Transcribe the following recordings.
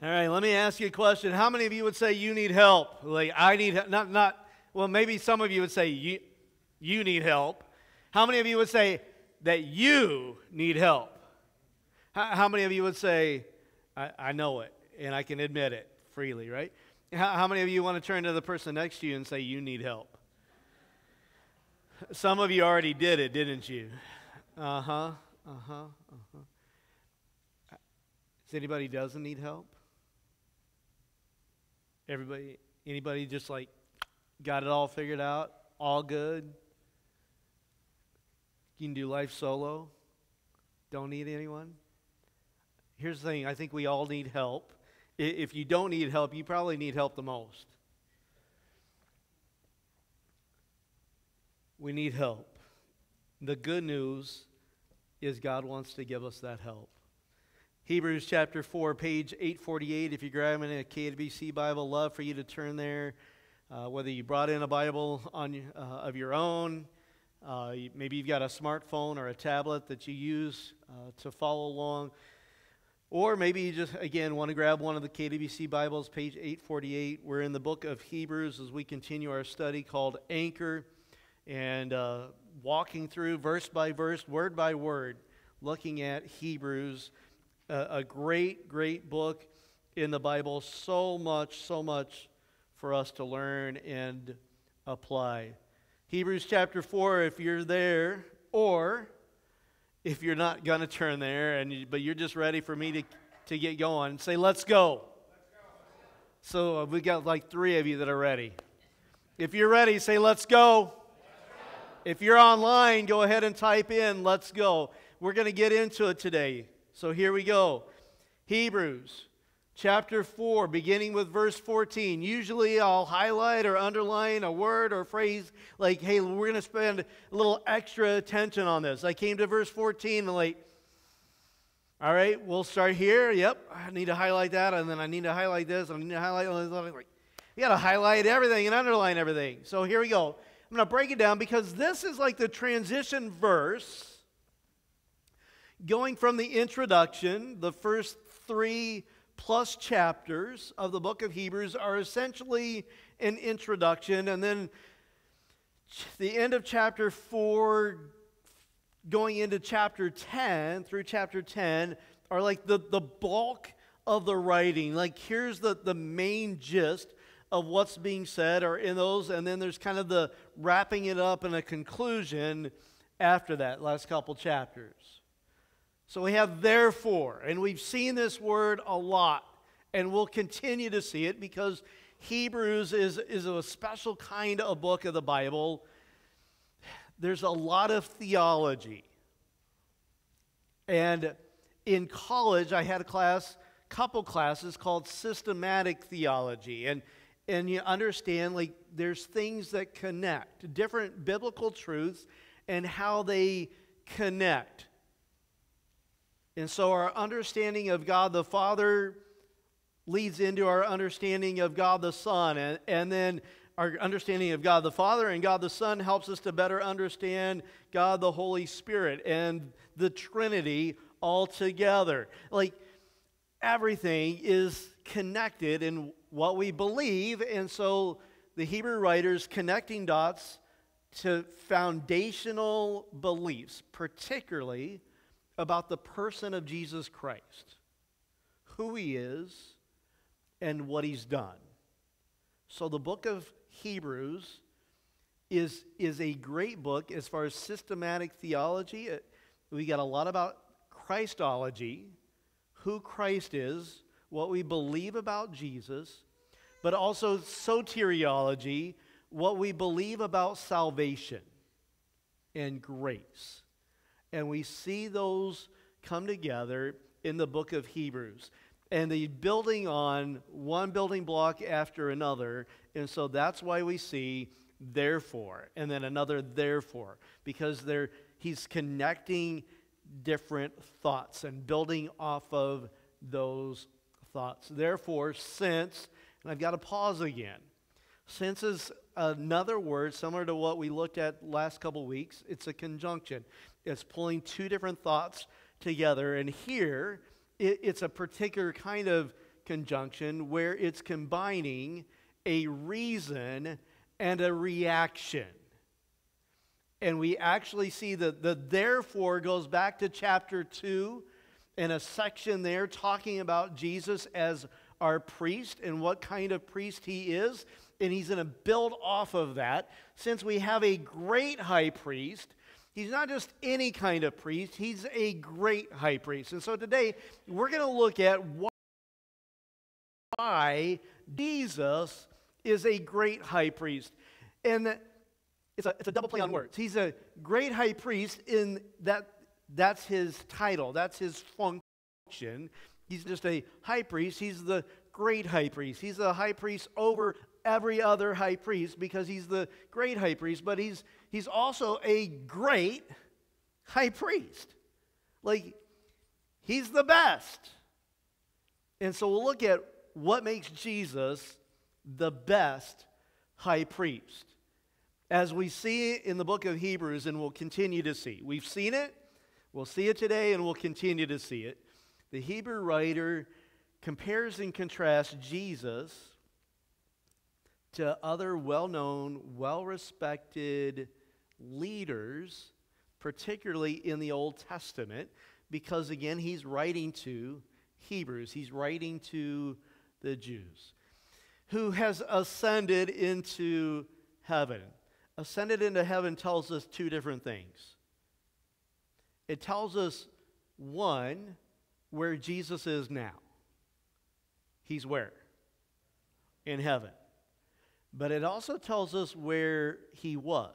All right, let me ask you a question. How many of you would say you need help? Like, I need help. Well, maybe some of you would say you need help. How many of you would say that you need help? How many of you would say, I know it, and I can admit it freely, right? How many of you want to turn to the person next to you and say, you need help? Some of you already did it, didn't you? Does anybody doesn't need help? Anybody just like got it all figured out, all good? You can do life solo, don't need anyone? Here's the thing, I think we all need help. If you don't need help, you probably need help the most. We need help. The good news is God wants to give us that help. Hebrews chapter 4, page 848. If you're grabbing a KWC Bible, love for you to turn there. Whether you brought in a Bible of your own, maybe you've got a smartphone or a tablet that you use to follow along. Or maybe you just, again, want to grab one of the KWC Bibles, page 848. We're in the book of Hebrews as we continue our study called Anchor, and walking through verse by verse, word by word, looking at Hebrews. A great, great book in the Bible. So much for us to learn and apply. Hebrews chapter 4, if you're there, or if you're not going to turn there, but you're just ready for me to get going, say, let's go. So we got like 3 of you that are ready. If you're ready, say, let's go. If you're online, go ahead and type in, let's go. We're going to get into it today. So here we go. Hebrews chapter 4, beginning with verse 14. Usually I'll highlight or underline a word or phrase like, hey, we're going to spend a little extra attention on this. I came to verse 14 and like, all right, we'll start here. Yep, I need to highlight that, and then I need to highlight this, and I need to highlight this. You got to highlight everything and underline everything. So here we go. I'm going to break it down because this is like the transition verse. Going from the introduction, the first 3+ chapters of the book of Hebrews are essentially an introduction, and then the end of chapter 4, going into chapter 10, through chapter 10, are like the bulk of the writing. Like, here's the main gist of what's being said are in those, and then there's kind of the wrapping it up and a conclusion after that, last couple chapters. So we have therefore, and we've seen this word a lot, and we'll continue to see it because Hebrews is a special kind of book of the Bible. There's a lot of theology. And in college, I had a couple classes called systematic theology. And you understand, like, there's things that connect, different biblical truths and how they connect. And so our understanding of God the Father leads into our understanding of God the Son. And then our understanding of God the Father and God the Son helps us to better understand God the Holy Spirit and the Trinity all together. Like, everything is connected in what we believe. And so the Hebrew writers connecting dots to foundational beliefs, particularly about the person of Jesus Christ, who he is, and what he's done. So the book of Hebrews is a great book as far as systematic theology. We got a lot about Christology, who Christ is, what we believe about Jesus, but also soteriology, what we believe about salvation and grace. And we see those come together in the book of Hebrews. And they building on one building block after another. And so that's why we see therefore, and then another therefore. Because he's connecting different thoughts and building off of those thoughts. Therefore, since, and I've got to pause again. Since is another word similar to what we looked at last couple weeks. It's a conjunction. It's pulling 2 different thoughts together. And here, it's a particular kind of conjunction where it's combining a reason and a reaction. And we actually see that the therefore goes back to chapter 2 in a section there talking about Jesus as our priest and what kind of priest he is. And he's going to build off of that. Since we have a great high priest, he's not just any kind of priest, he's a great high priest. And so today we're going to look at why Jesus is a great high priest. And it's a double play on words. He's a great high priest in that's his title, that's his function. He's just a high priest. He's the great high priest. He's the high priest over every other high priest because he's the great high priest, but he's also a great high priest. Like, he's the best. And so we'll look at what makes Jesus the best high priest. As we see it in the book of Hebrews, and we'll continue to see. We've seen it, we'll see it today, and we'll continue to see it. The Hebrew writer compares and contrasts Jesus to other well-known, well-respected leaders, particularly in the Old Testament, because, again, he's writing to Hebrews. He's writing to the Jews. Who has ascended into heaven. Ascended into heaven tells us two different things. It tells us, one, where Jesus is now. He's where? In heaven. But it also tells us where he was.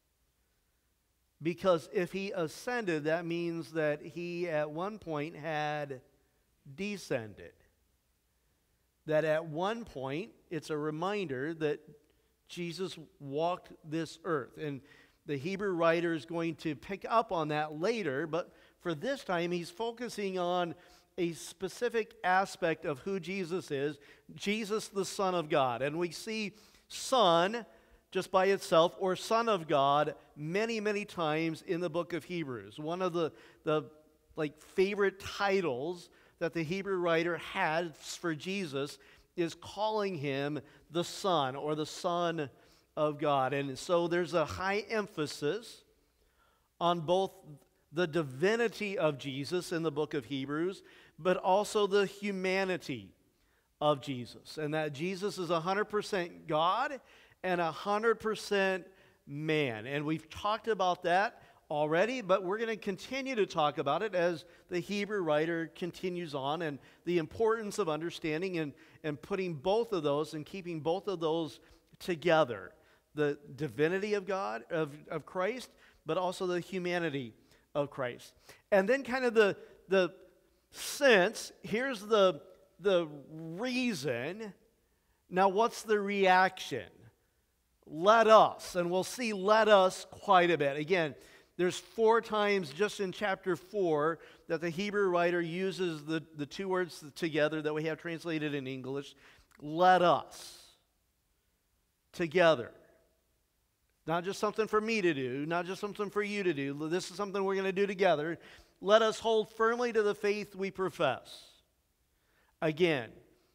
Because if he ascended, that means that he at one point had descended. That at one point, it's a reminder that Jesus walked this earth. And the Hebrew writer is going to pick up on that later, but for this time, he's focusing on a specific aspect of who Jesus is, Jesus the Son of God. And we see Son just by itself, or Son of God, many, many times in the book of Hebrews. One of the favorite titles that the Hebrew writer has for Jesus is calling him the Son, or the Son of God. And so there's a high emphasis on both the divinity of Jesus in the book of Hebrews, but also the humanity of Jesus. And that Jesus is 100% God and 100% man. And we've talked about that already, but we're going to continue to talk about it as the Hebrew writer continues on, and the importance of understanding and putting both of those and keeping both of those together. The divinity of God, of Christ, but also the humanity of Christ. And then kind of the sense, here's the reason. Now what's the reaction? Let us, and we'll see let us quite a bit. Again, there's 4 times just in chapter 4 that the Hebrew writer uses the two words together that we have translated in English. Let us. Together. Not just something for me to do, not just something for you to do. This is something we're going to do together. Let us hold firmly to the faith we profess. Again,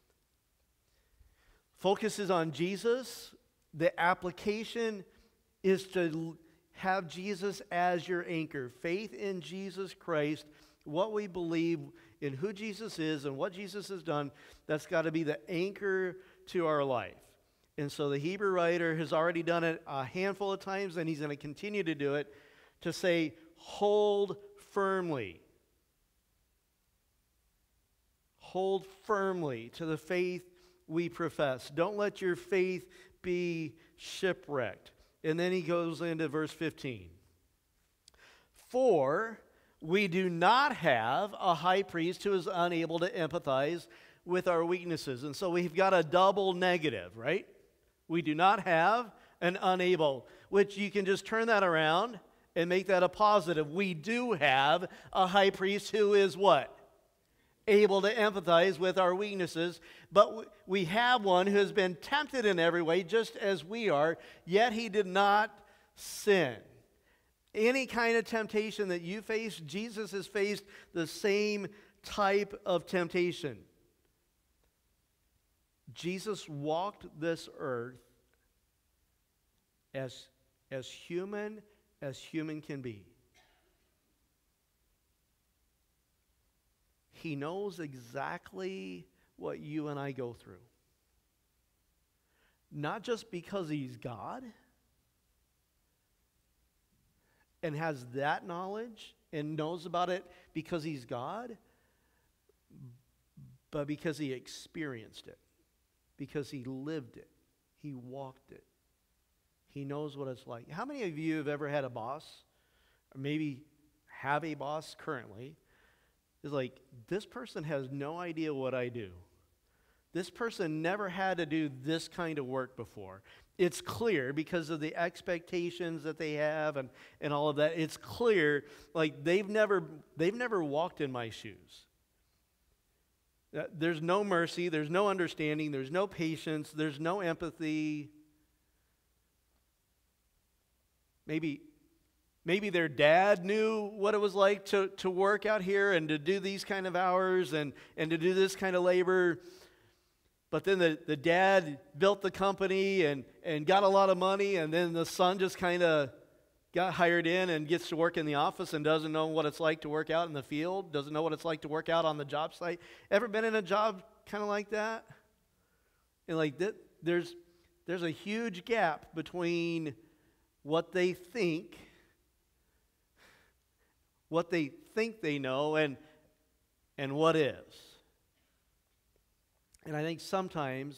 focus is on Jesus. The application is to have Jesus as your anchor. Faith in Jesus Christ, what we believe in who Jesus is and what Jesus has done, that's got to be the anchor to our life. And so the Hebrew writer has already done it a handful of times, and he's going to continue to do it, to say, hold firmly. Hold firmly to the faith we profess. Don't let your faith be shipwrecked. And then he goes into verse 15. For we do not have a high priest who is unable to empathize with our weaknesses. And so we've got a double negative, right? We do not have an unable, which you can just turn that around and make that a positive. We do have a high priest who is what? Able to empathize with our weaknesses, but we have one who has been tempted in every way, just as we are, yet he did not sin. Any kind of temptation that you face, Jesus has faced the same type of temptation. Jesus walked this earth as human can be. He knows exactly what you and I go through. Not just because he's God and has that knowledge and knows about it because he's God, but because he experienced it, because he lived it, he walked it. He knows what it's like. How many of you have ever had a boss, or maybe have a boss currently, is like, this person has no idea what I do. This person never had to do this kind of work before. It's clear because of the expectations that they have and all of that. It's clear, like they've never walked in my shoes. There's no mercy, there's no understanding, there's no patience, there's no empathy. Maybe their dad knew what it was like to work out here and to do these kind of hours and to do this kind of labor. But then the dad built the company and got a lot of money, and then the son just kind of got hired in and gets to work in the office and doesn't know what it's like to work out in the field, doesn't know what it's like to work out on the job site. Ever been in a job kind of like that? And like there's a huge gap between what they think they know and what is. And I think sometimes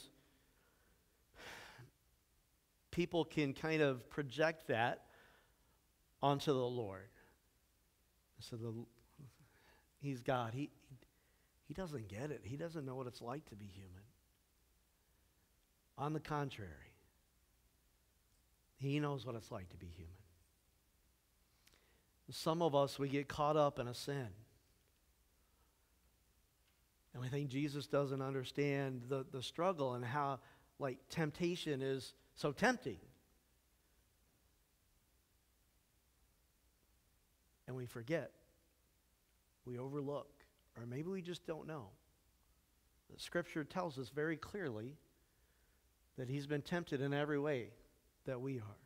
people can kind of project that onto the Lord. So he's God. He doesn't get it. He doesn't know what it's like to be human. On the contrary, he knows what it's like to be human. Some of us, we get caught up in a sin. And we think Jesus doesn't understand the struggle and how, like, temptation is so tempting. And we forget. We overlook. Or maybe we just don't know. The Scripture tells us very clearly that he's been tempted in every way that we are.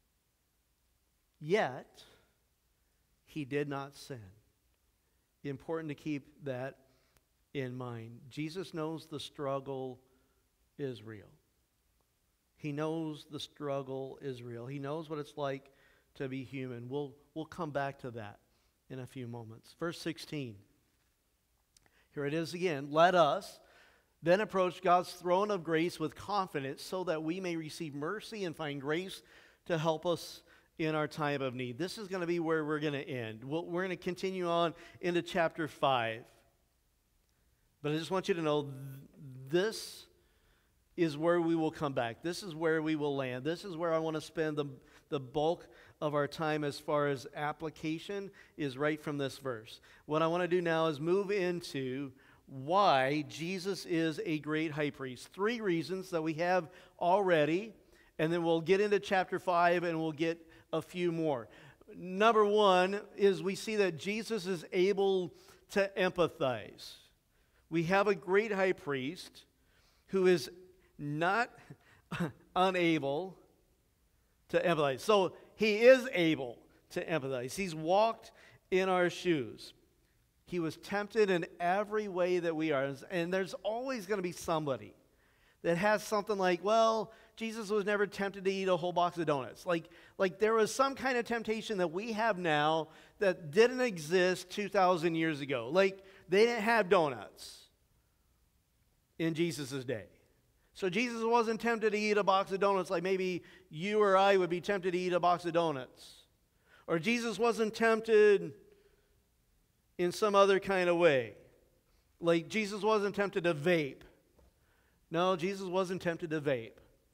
Yet, he did not sin. Important to keep that in mind. Jesus knows the struggle is real. He knows the struggle is real. He knows what it's like to be human. We'll come back to that in a few moments. Verse 16. Here it is again. Let us then approach God's throne of grace with confidence so that we may receive mercy and find grace to help us in our time of need. This is going to be where we're going to end. We're going to continue on into chapter 5. But I just want you to know this is where we will come back. This is where we will land. This is where I want to spend the bulk of our time as far as application is right from this verse. What I want to do now is move into why Jesus is a great high priest. 3 reasons that we have already, and then we'll get into chapter 5 and we'll get a few more. Number 1 is we see that Jesus is able to empathize. We have a great high priest who is not unable to empathize. So he is able to empathize. He's walked in our shoes. He was tempted in every way that we are. And there's always going to be somebody that has something like, well, Jesus was never tempted to eat a whole box of donuts. Like there was some kind of temptation that we have now that didn't exist 2,000 years ago. Like they didn't have donuts in Jesus' day. So Jesus wasn't tempted to eat a box of donuts like maybe you or I would be tempted to eat a box of donuts. Or Jesus wasn't tempted in some other kind of way. Like Jesus wasn't tempted to vape. No, Jesus wasn't tempted to vape.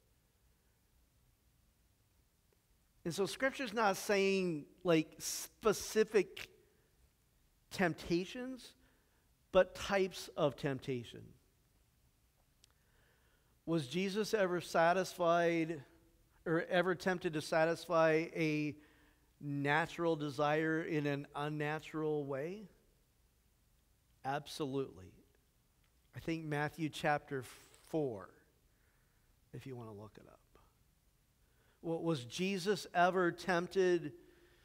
And so Scripture's not saying like specific temptations, but types of temptation. Was Jesus ever satisfied or ever tempted to satisfy a natural desire in an unnatural way? Absolutely. I think Matthew chapter 4 if you want to look it up. Was Jesus ever tempted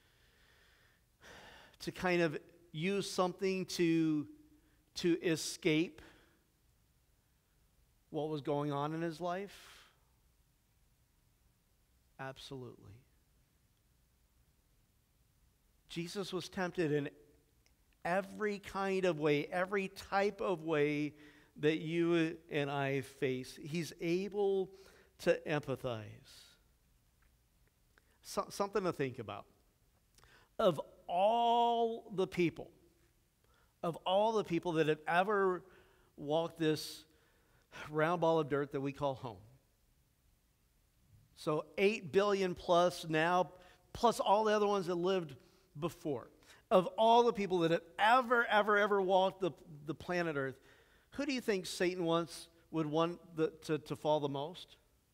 to kind of use something to escape what was going on in his life? Absolutely. Jesus was tempted in every kind of way, every type of way that you and I face. He's able to empathize. Something to think about. Of all the people that have ever walked this round ball of dirt that we call home, so 8 billion plus now, plus all the other ones that lived before, of all the people that have ever walked the planet Earth, who do you think Satan would want to fall the most?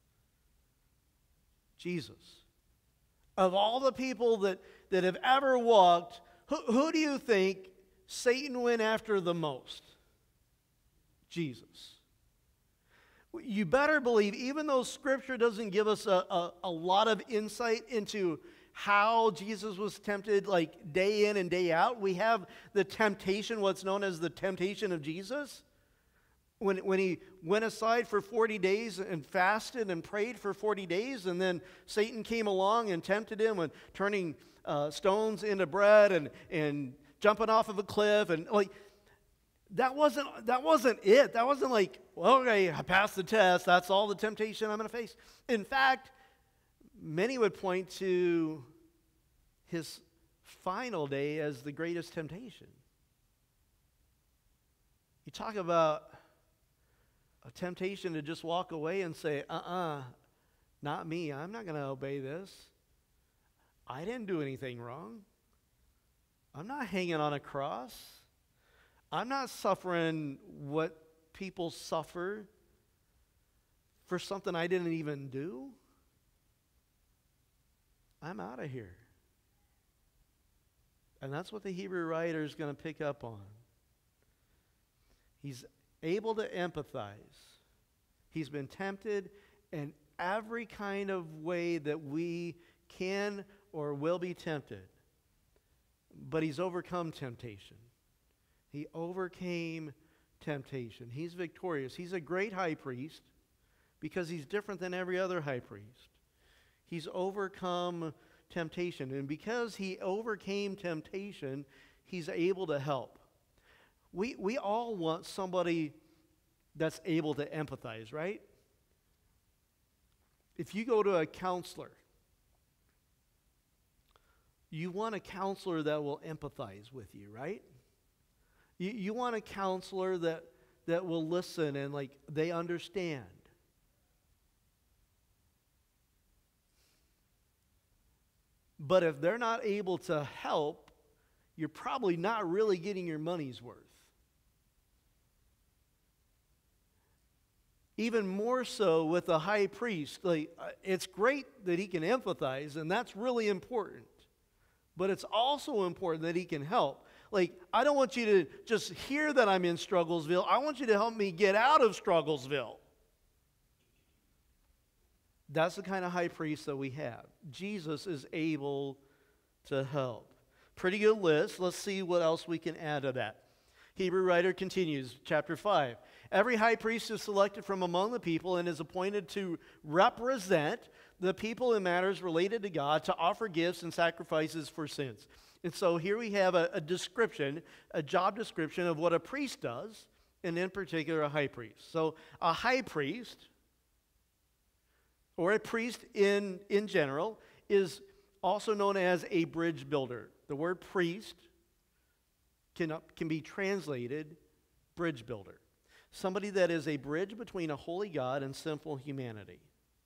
Jesus. Of all the people that have ever walked, who do you think Satan went after the most? Jesus. You better believe, even though Scripture doesn't give us a lot of insight into how Jesus was tempted like day in and day out, we have the temptation, what's known as the temptation of Jesus. When he went aside for 40 days and fasted and prayed for 40 days, and then Satan came along and tempted him with turning stones into bread and jumping off of a cliff, and that wasn't it. That wasn't like, well, okay, I passed the test. That's all the temptation I'm going to face. In fact, many would point to his final day as the greatest temptation. You talk about a temptation to just walk away and say, not me. I'm not going to obey this. I didn't do anything wrong. I'm not hanging on a cross. I'm not suffering what people suffer for something I didn't even do. I'm out of here. And that's what the Hebrew writer is going to pick up on. He's able to empathize. He's been tempted in every kind of way that we can or will be tempted. But he's overcome temptation. He overcame temptation. He's victorious. He's a great high priest because he's different than every other high priest. He's overcome temptation. And because he overcame temptation, he's able to help. We all want somebody that's able to empathize, right? If you go to a counselor, you want a counselor that will empathize with you, right? You want a counselor that will listen and they understand. But if they're not able to help, you're probably not really getting your money's worth. Even more so with a high priest. It's great that he can empathize, and that's really important. But it's also important that he can help. I don't want you to just hear that I'm in Strugglesville. I want you to help me get out of Strugglesville. That's the kind of high priest that we have. Jesus is able to help. Pretty good list. Let's see what else we can add to that. Hebrew writer continues, chapter 5. Every high priest is selected from among the people and is appointed to represent the people in matters related to God, to offer gifts and sacrifices for sins. And so here we have a description, a job description of what a priest does, and in particular a high priest. So a high priest, or a priest in general, is also known as a bridge builder. The word priest can be translated bridge builder. Somebody that is a bridge between a holy God and sinful humanity.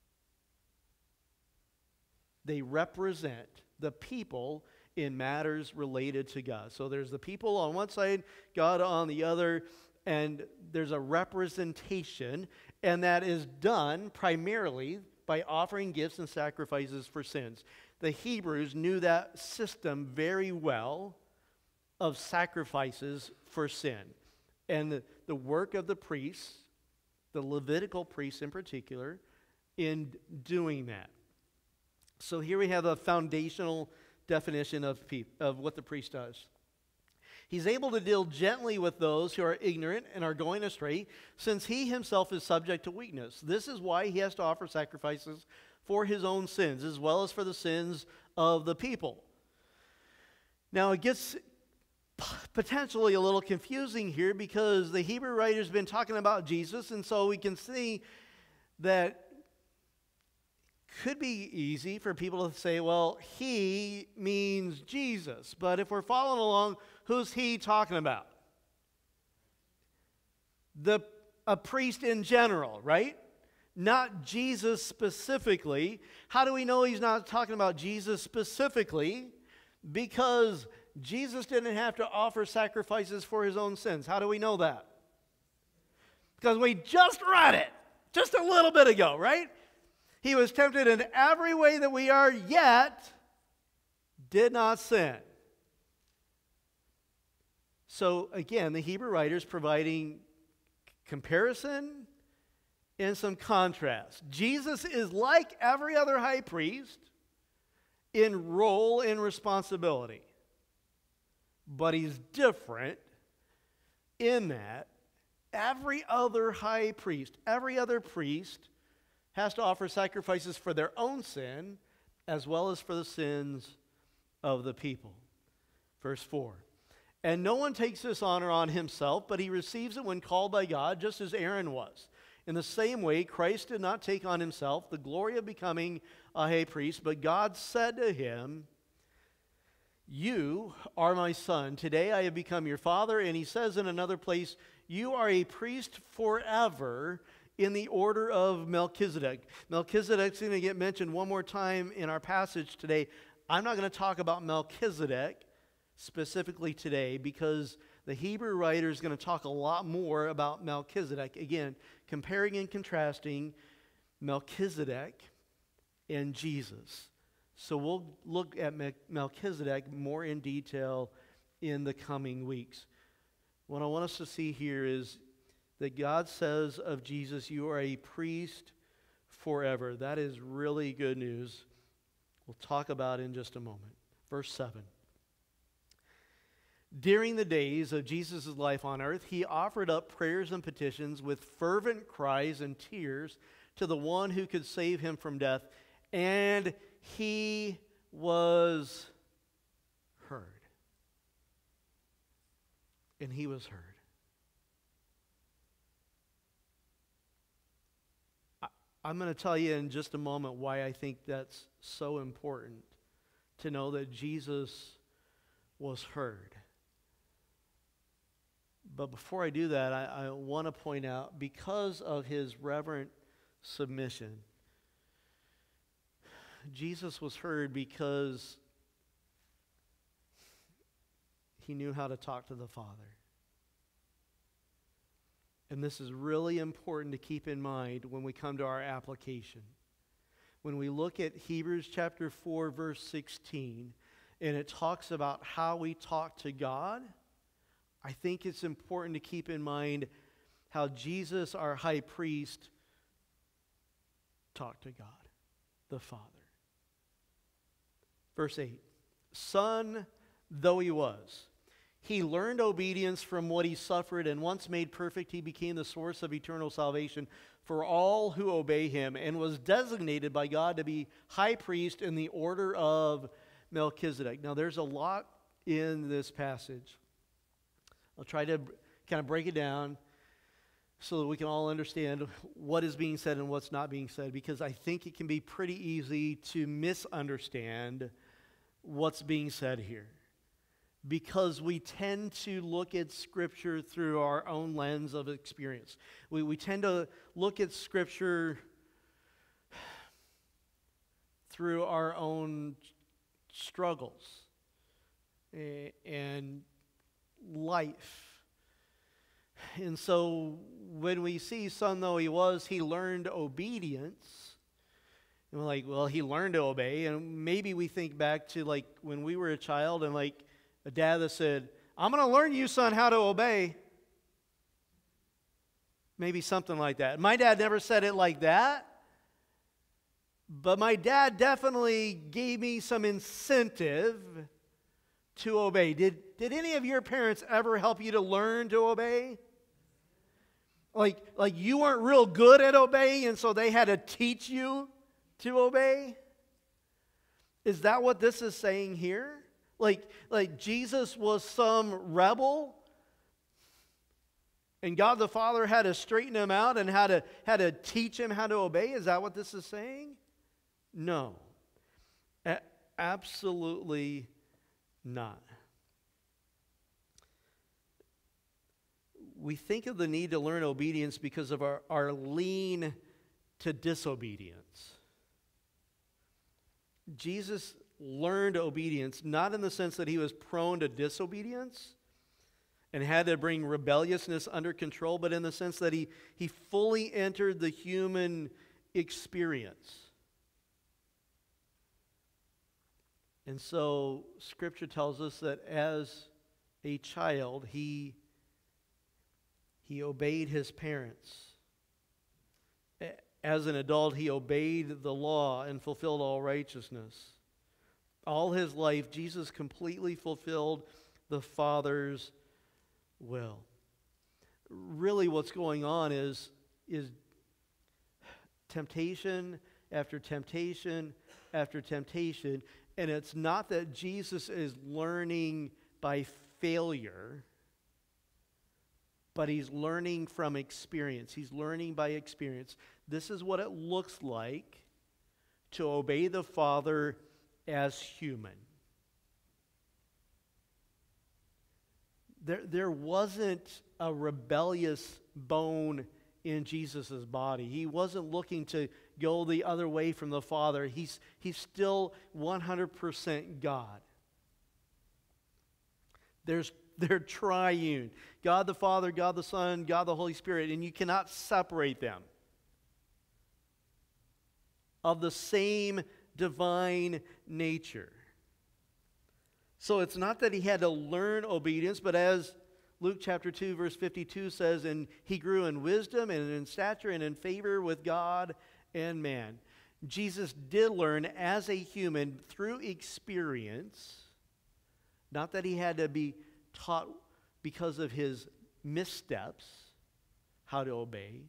They represent the people in matters related to God. So there's the people on one side, God on the other, and there's a representation, and that is done primarily by offering gifts and sacrifices for sins. The Hebrews knew that system very well of sacrifices for sin. And the work of the priests, the Levitical priests in particular, in doing that. So here we have a foundational definition of what the priest does. He's able to deal gently with those who are ignorant and are going astray, since he himself is subject to weakness. This is why he has to offer sacrifices for his own sins, as well as for the sins of the people. Now, it gets potentially a little confusing here because the Hebrew writer's been talking about Jesus, and so we can see that could be easy for people to say, well, he means Jesus. But if we're following along, who's he talking about? A priest in general, right? Not Jesus specifically. How do we know he's not talking about Jesus specifically? Because Jesus didn't have to offer sacrifices for his own sins. How do we know that? Because we just read it just a little bit ago, right? He was tempted in every way that we are, yet did not sin. So again, the Hebrew writer is providing comparison and some contrast. Jesus is like every other high priest in role and responsibility. But he's different in that every other high priest, every other priest has to offer sacrifices for their own sin as well as for the sins of the people. Verse 4. And no one takes this honor on himself, but he receives it when called by God, just as Aaron was. In the same way, Christ did not take on himself the glory of becoming a high priest, but God said to him, you are my son. Today I have become your father. And he says in another place, you are a priest forever in the order of Melchizedek. Melchizedek's going to get mentioned one more time in our passage today. I'm not going to talk about Melchizedek specifically today because the Hebrew writer is going to talk a lot more about Melchizedek. Again, comparing and contrasting Melchizedek and Jesus. So we'll look at Melchizedek more in detail in the coming weeks. What I want us to see here is that God says of Jesus, you are a priest forever. That is really good news. We'll talk about it in just a moment. Verse 7. During the days of Jesus' life on earth, he offered up prayers and petitions with fervent cries and tears to the one who could save him from death, and he was heard. And he was heard. I'm going to tell you in just a moment why I think that's so important to know that Jesus was heard. But before I do that, I want to point out, because of his reverent submission, Jesus was heard because he knew how to talk to the Father. And this is really important to keep in mind when we come to our application. When we look at Hebrews chapter 4, verse 16, and it talks about how we talk to God, I think it's important to keep in mind how Jesus, our high priest, talked to God, the Father. Verse 8, Son though he was, he learned obedience from what he suffered, and once made perfect, he became the source of eternal salvation for all who obey him, and was designated by God to be high priest in the order of Melchizedek. Now, there's a lot in this passage. I'll try to kind of break it down so that we can all understand what is being said and what's not being said, because I think it can be pretty easy to misunderstand what's being said here, because we tend to look at Scripture through our own lens of experience. We tend to look at Scripture through our own struggles and life. And so when we see, son though he was, he learned obedience. And we're like, well, he learned to obey. And maybe we think back to like when we were a child and like a dad that said, I'm going to learn you, son, how to obey. Maybe something like that. My dad never said it like that. but my dad definitely gave me some incentive to obey. Did any of your parents ever help you to learn to obey? Like you weren't real good at obeying, and so they had to teach you to obey? Is that what this is saying here? Like Jesus was some rebel, and God the Father had to straighten him out and had to teach him how to obey? Is that what this is saying? No. Absolutely not. We think of the need to learn obedience because of our lean to disobedience. Jesus learned obedience not in the sense that he was prone to disobedience and had to bring rebelliousness under control, but in the sense that he fully entered the human experience. And so Scripture tells us that as a child, he obeyed his parents. As an adult, he obeyed the law and fulfilled all righteousness. All his life, Jesus completely fulfilled the Father's will. Really what's going on is temptation after temptation after temptation, and it's not that Jesus is learning by failure, but he's learning from experience. He's learning by experience. This is what it looks like to obey the Father as human. There wasn't a rebellious bone in Jesus' body. He wasn't looking to go the other way from the Father. He's still 100% God. They're triune. God the Father, God the Son, God the Holy Spirit, and you cannot separate them. Of the same divine nature. So it's not that he had to learn obedience, but as Luke chapter 2 verse 52 says, and he grew in wisdom and in stature and in favor with God and man. Jesus did learn as a human through experience, not that he had to be taught because of his missteps how to obey,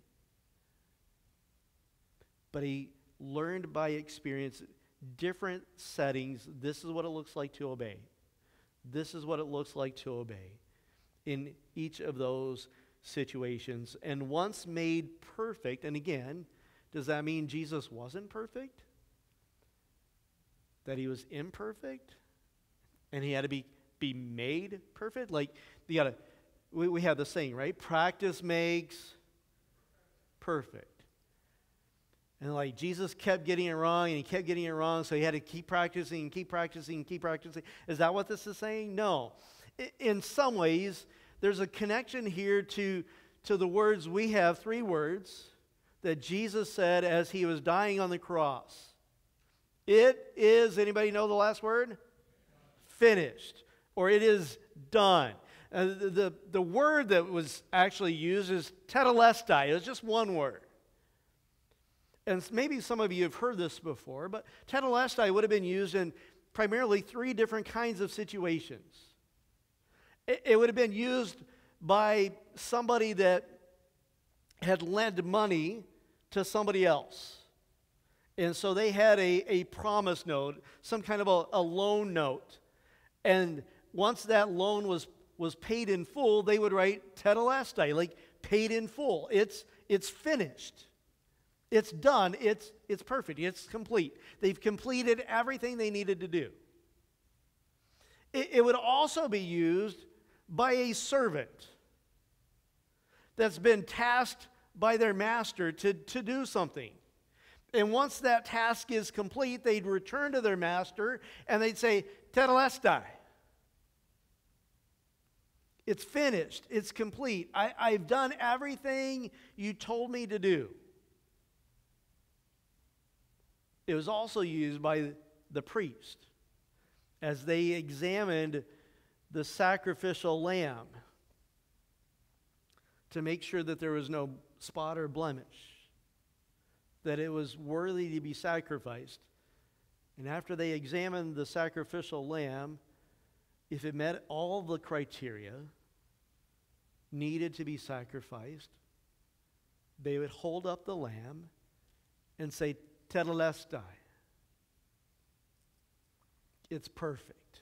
but he learned by experience, different settings. This is what it looks like to obey. This is what it looks like to obey in each of those situations. And once made perfect, and again, does that mean Jesus wasn't perfect? That he was imperfect? And he had to be made perfect? Like, we have the saying, right? Practice makes perfect. And like Jesus kept getting it wrong, and he kept getting it wrong, so he had to keep practicing and keep practicing and keep practicing. Is that what this is saying? No. In some ways, there's a connection here to the words we have, 3 words, that Jesus said as he was dying on the cross. It is, anybody know the last word? Finished. Or it is done. The word that was actually used is tetelestai. It was just one word. And maybe some of you have heard this before, but tetelestai would have been used in primarily 3 different kinds of situations. It would have been used by somebody that had lent money to somebody else. And so they had a promise note, some kind of a loan note. And once that loan was paid in full, they would write tetelestai, like paid in full. It's finished. It's done. It's perfect. It's complete. They've completed everything they needed to do. It would also be used by a servant that's been tasked by their master to do something. And once that task is complete, they'd return to their master and they'd say, tetelestai. It's finished. It's complete. I've done everything you told me to do. It was also used by the priest as they examined the sacrificial lamb to make sure that there was no spot or blemish. that it was worthy to be sacrificed. And after they examined the sacrificial lamb, if it met all the criteria needed to be sacrificed, they would hold up the lamb and say, Tetelestai. It's perfect.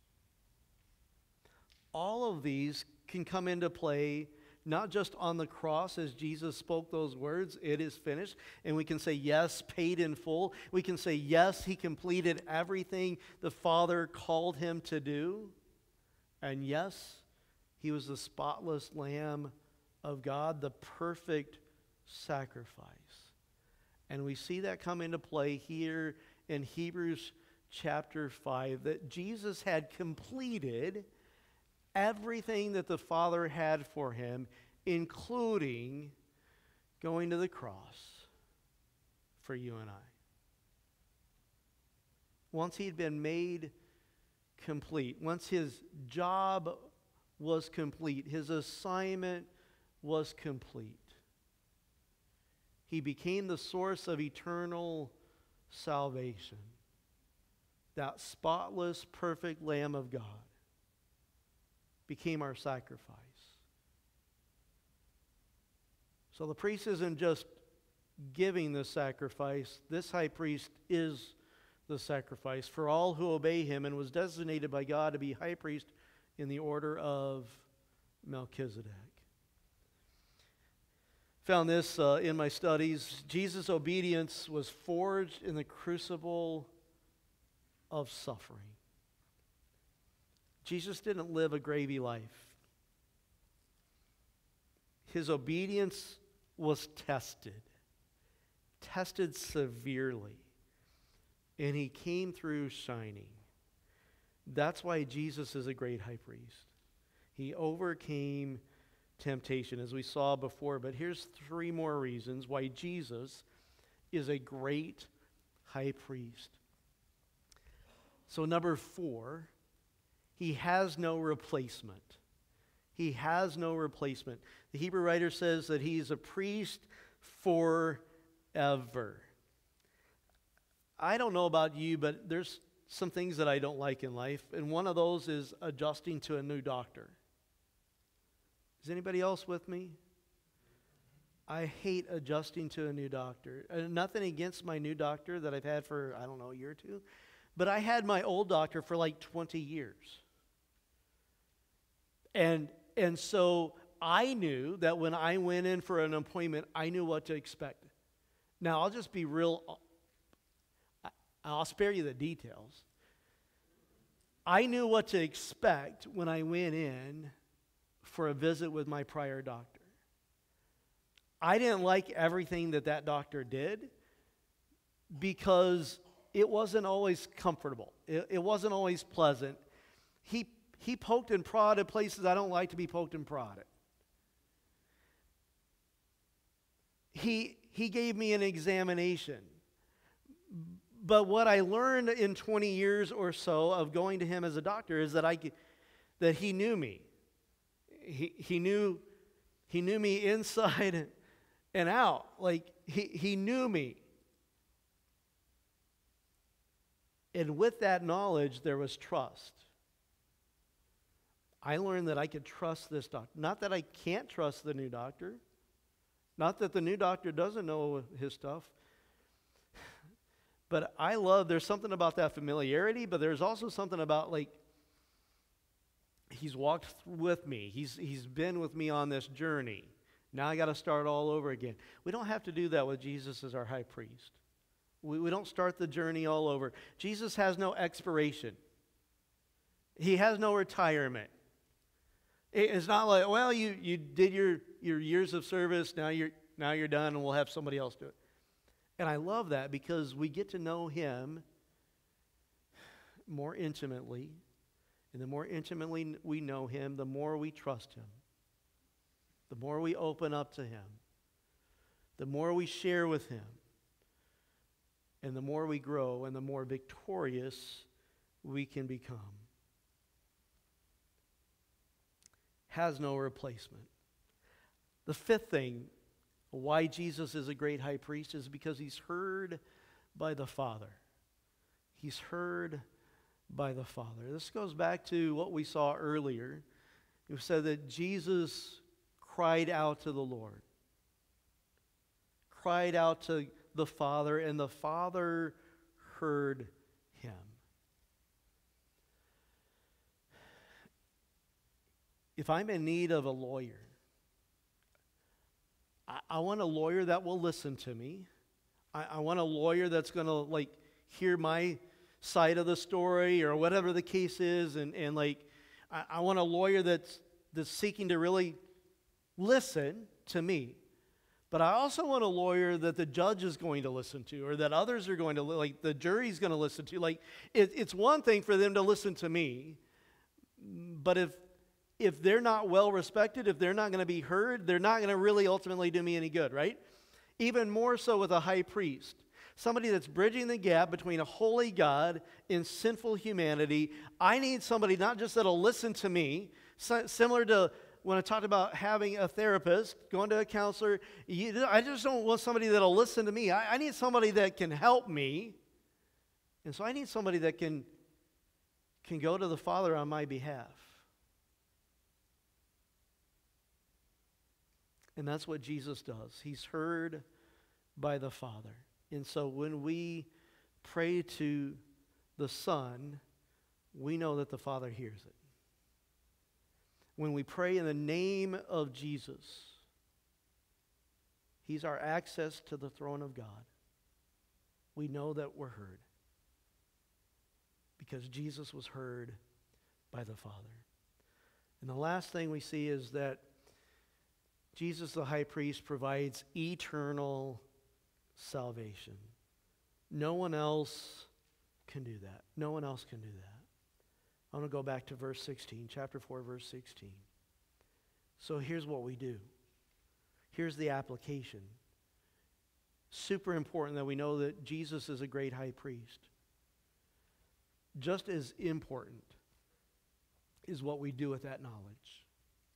All of these can come into play not just on the cross as Jesus spoke those words, it is finished, and we can say, yes, paid in full. We can say, yes, he completed everything the Father called him to do. And yes, he was the spotless Lamb of God, the perfect sacrifice. And we see that come into play here in Hebrews chapter 5, that Jesus had completed everything that the Father had for him, including going to the cross for you and I. Once he'd been made complete, once his job was complete, his assignment was complete, he became the source of eternal salvation. That spotless, perfect Lamb of God became our sacrifice. So the priest isn't just giving the sacrifice. This high priest is the sacrifice for all who obey him, and was designated by God to be high priest in the order of Melchizedek. Found this in my studies. Jesus' obedience was forged in the crucible of suffering. Jesus didn't live a gravy life. His obedience was tested severely, and he came through shining. That's why Jesus is a great high priest. He overcame temptation, as we saw before, but here's 3 more reasons why Jesus is a great high priest. So number 4, he has no replacement. He has no replacement. The Hebrew writer says that he is a priest forever. I don't know about you, but there's some things that I don't like in life, and one of those is adjusting to a new doctor. Is anybody else with me? I hate adjusting to a new doctor. Nothing against my new doctor that I've had for, I don't know, a year or 2, but I had my old doctor for like 20 years. And so I knew that when I went in for an appointment, I knew what to expect. Now, I'll just be real, I'll spare you the details. I knew what to expect when I went in for a visit with my prior doctor. I didn't like everything that doctor did because it wasn't always comfortable. It wasn't always pleasant. He poked and prodded places I don't like to be poked and prodded. He gave me an examination. But what I learned in 20 years or so of going to him as a doctor is that he knew me. He knew me inside and out. Like he knew me. And with that knowledge, there was trust. I learned that I could trust this doctor. Not that I can't trust the new doctor. Not that the new doctor doesn't know his stuff. But there's something about that familiarity, but there's also something about, like, he's walked with me. He's been with me on this journey. Now I got to start all over again. We don't have to do that with Jesus as our high priest. We don't start the journey all over. Jesus has no expiration. He has no retirement. It's not like, well, you did your years of service, now you're done, and we'll have somebody else do it. And I love that because we get to know him more intimately. And the more intimately we know him, the more we trust him. The more we open up to him. The more we share with him. And the more we grow and the more victorious we can become. Has no replacement. The 5th thing Why Jesus is a great high priest is because he's heard by the Father. He's heard by the Father. This goes back to what we saw earlier. It said that Jesus cried out to the Lord, cried out to the Father, and the Father heard him. If I'm in need of a lawyer, I want a lawyer that will listen to me. I want a lawyer that's going to hear my side of the story or whatever the case is, and I want a lawyer that's seeking to really listen to me. But I also want a lawyer that the judge is going to listen to, or that others are going to, the jury's going to listen to. It's one thing for them to listen to me, but if they're not well respected, if they're not going to be heard, they're not going to really ultimately do me any good, right? Even more so with a high priest. Somebody that's bridging the gap between a holy God and sinful humanity. I need somebody not just that'll listen to me, similar to when I talked about having a therapist, going to a counselor. I just don't want somebody that'll listen to me. I need somebody that can help me. And so I need somebody that can go to the Father on my behalf. And that's what Jesus does. He's heard by the Father. And so when we pray to the Son, we know that the Father hears it. When we pray in the name of Jesus, He's our access to the throne of God. We know that we're heard because Jesus was heard by the Father. And the last thing we see is that Jesus, the high priest, provides eternal salvation. No one else can do that. No one else can do that. I want to go back to verse 16, chapter 4, verse 16. So here's what we do. Here's the application. Super important that we know that Jesus is a great high priest. Just as important is what we do with that knowledge.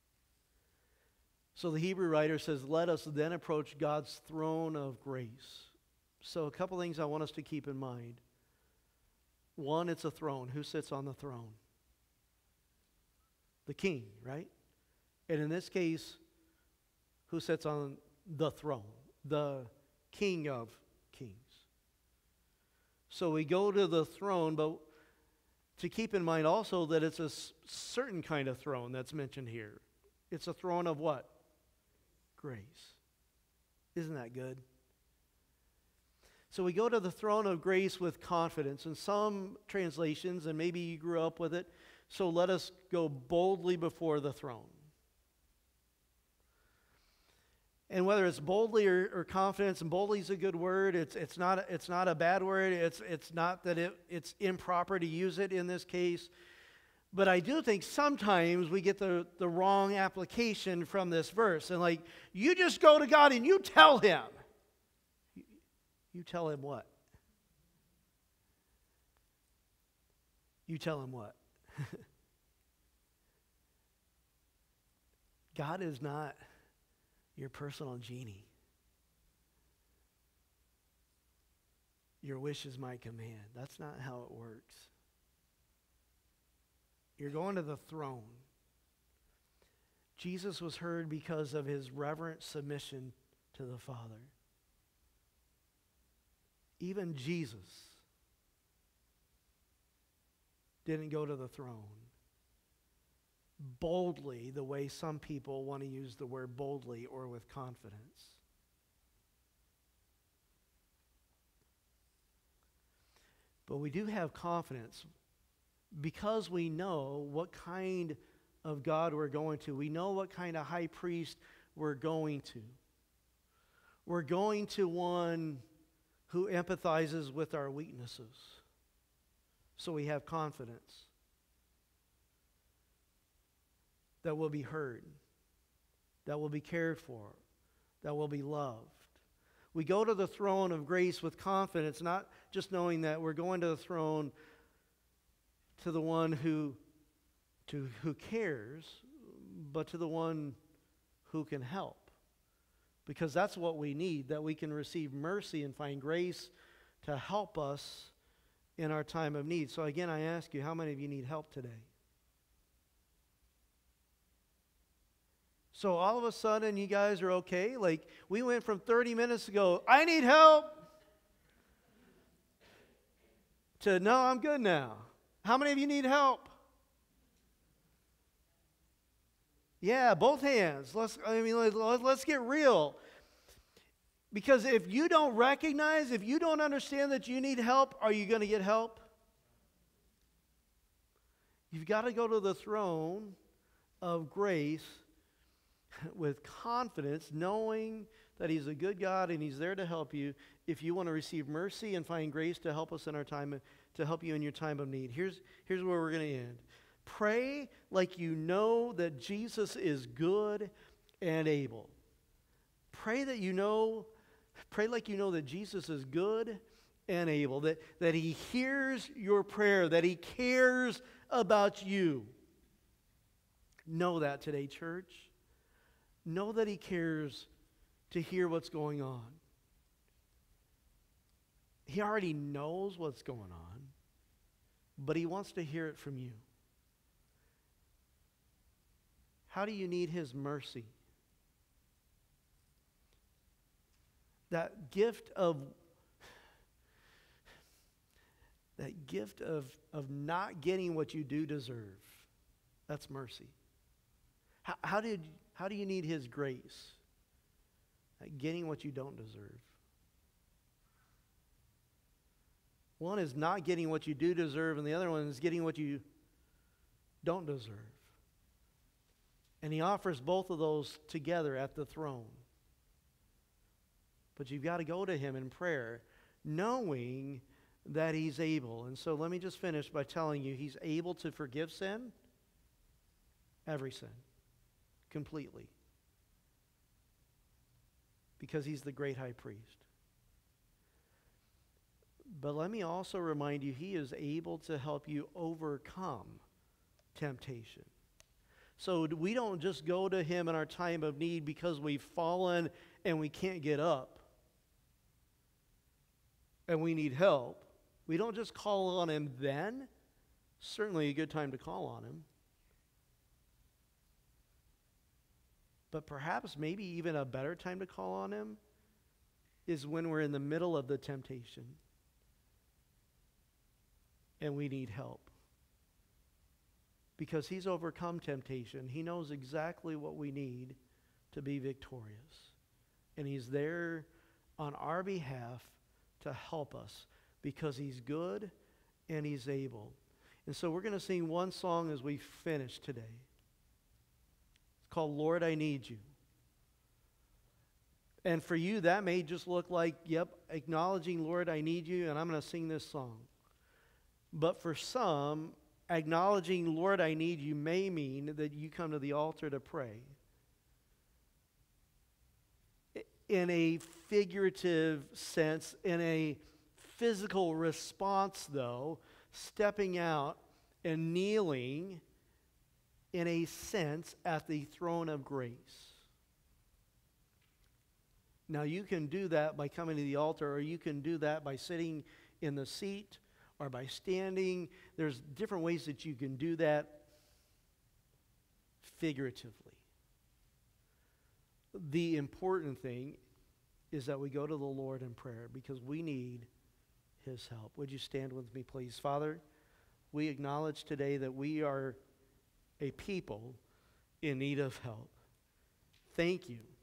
So the Hebrew writer says, let us then approach God's throne of grace. So a couple things I want us to keep in mind. One, it's a throne. Who sits on the throne? The king, right? And in this case, who sits on the throne? The King of Kings. So we go to the throne, but to keep in mind also that it's a certain kind of throne that's mentioned here. It's a throne of what? Grace. Isn't that good? So we go to the throne of grace with confidence. In some translations, and maybe you grew up with it, so let us go boldly before the throne. And whether it's boldly or confidence, and boldly is a good word, it's not a bad word, it's not that it's improper to use it in this case. But I do think sometimes we get the wrong application from this verse. And you just go to God and you tell Him. You tell Him what? You tell Him what? God is not your personal genie. Your wish is my command. That's not how it works. You're going to the throne. Jesus was heard because of His reverent submission to the Father. Even Jesus didn't go to the throne boldly the way some people want to use the word boldly or with confidence. But we do have confidence because we know what kind of God we're going to. We know what kind of high priest we're going to. We're going to one who empathizes with our weaknesses. So we have confidence that we'll be heard, that we'll be cared for, that we'll be loved. We go to the throne of grace with confidence, not just knowing that we're going to the throne to the one who cares, but to the one who can help. because that's what we need, that we can receive mercy and find grace to help us in our time of need. So again, I ask you, how many of you need help today? So all of a sudden, you guys are okay? Like, we went from 30 minutes ago, I need help, to, no, I'm good now. How many of you need help? Yeah, both hands. Let's get real. Because if you don't recognize, if you don't understand that you need help, are you going to get help? You've got to go to the throne of grace with confidence, knowing that He's a good God and He's there to help you if you want to receive mercy and find grace to help us in our time, to help you in your time of need. Here's where we're going to end. Pray like you know that Jesus is good and able. Pray like you know that Jesus is good and able, that He hears your prayer, that He cares about you. Know that today, church. Know that He cares to hear what's going on. He already knows what's going on, but He wants to hear it from you. How do you need His mercy? That gift of not getting what you do deserve. That's mercy. How do you need His grace? Getting what you don't deserve. One is not getting what you do deserve, and the other one is getting what you don't deserve. And He offers both of those together at the throne. But you've got to go to Him in prayer, knowing that He's able. And so let me just finish by telling you, He's able to forgive sin, every sin, completely. Because He's the great high priest. But let me also remind you, He is able to help you overcome temptation. So we don't just go to Him in our time of need because we've fallen and we can't get up and we need help. We don't just call on Him then. Certainly a good time to call on Him. But perhaps maybe even a better time to call on Him is when we're in the middle of the temptation and we need help. Because He's overcome temptation. He knows exactly what we need to be victorious. And He's there on our behalf to help us because He's good and He's able. And so we're going to sing one song as we finish today. It's called Lord, I Need You. And for you, that may just look like, acknowledging, Lord, I need you, and I'm going to sing this song. But for some, acknowledging, Lord, I need you may mean that you come to the altar to pray. In a figurative sense, in a physical response, though, stepping out and kneeling in a sense at the throne of grace. Now, you can do that by coming to the altar, or you can do that by sitting in the seat, or by standing. There's different ways that you can do that figuratively. The important thing is that we go to the Lord in prayer because we need His help. Would you stand with me, please? Father, we acknowledge today that we are a people in need of help. Thank you